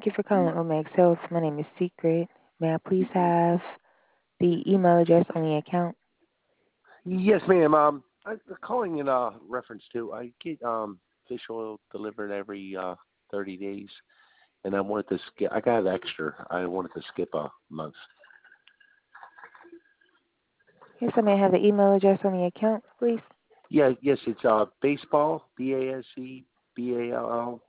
Thank you for calling Omex Health. My name is Secret. May I please have the email address on the account? Yes, ma'am. I'm calling in reference to I get fish oil delivered every 30 days, and I wanted to skip. I got extra. I wanted to skip a month. Yes, I may have the email address on the account, please. Yeah, yes, it's baseball BASEBALL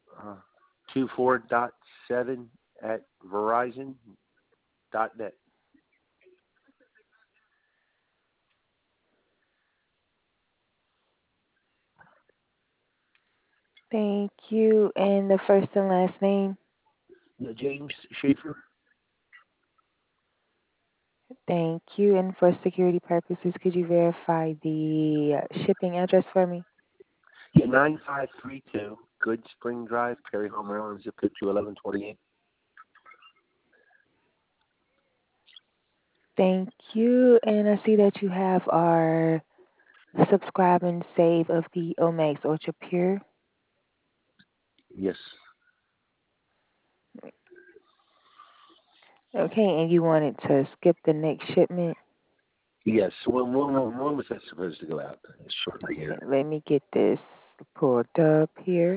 24.7 at Verizon.net. Thank you. And the first and last name? James Schaefer. Thank you. And for security purposes, could you verify the shipping address for me? Yeah, 9532 Good Spring Drive, Perry Home, Maryland, zip code 21128. Thank you. And I see that you have our subscribe and save of the Omex Ultra Pure. Yes. Okay, and you wanted to skip the next shipment? Yes. When was that supposed to go out? Shortly here. Okay, let me get this pulled up here.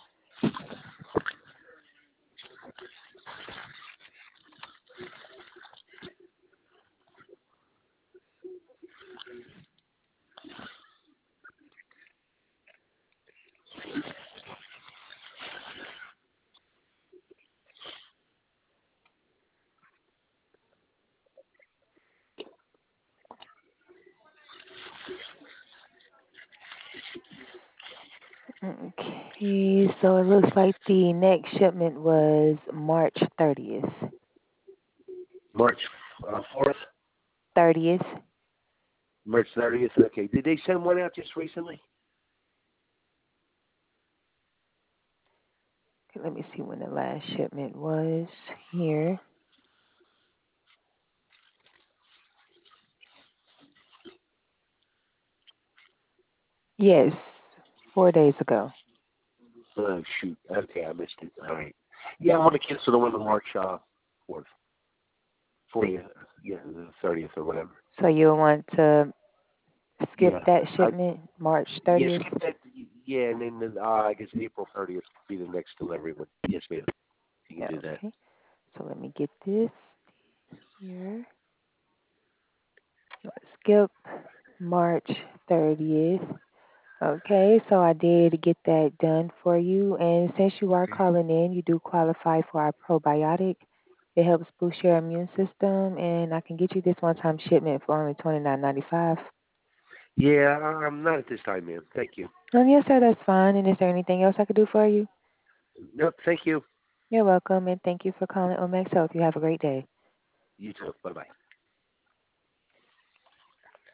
Okay, so it looks like the next shipment was March 30th. March 4th? 30th? March 30th? Okay. Did they send one out just recently? Okay, let me see when the last shipment was here. Yes, 4 days ago. Oh, shoot. Okay, I missed it. All right. Yeah, I want to cancel the one on March 4th. 40th. Yeah, the 30th or whatever. So you'll want to skip Yeah. that shipment, March Yes, 30th? skip that. Yeah, and then I guess April 30th will be the next delivery one. Yes, ma'am. You Yeah, can do that. okay. So let me get this here. Let's skip March 30th. Okay, so I did get that done for you. And since you are calling in, you do qualify for our probiotic. It helps boost your immune system, and I can get you this one-time shipment for only $29.95. Yeah, I'm not at this time, ma'am. Thank you. Yes, sir, that's fine. And is there anything else I could do for you? Nope, thank you. You're welcome, and thank you for calling Omex Health. You have a great day. You too. Bye-bye.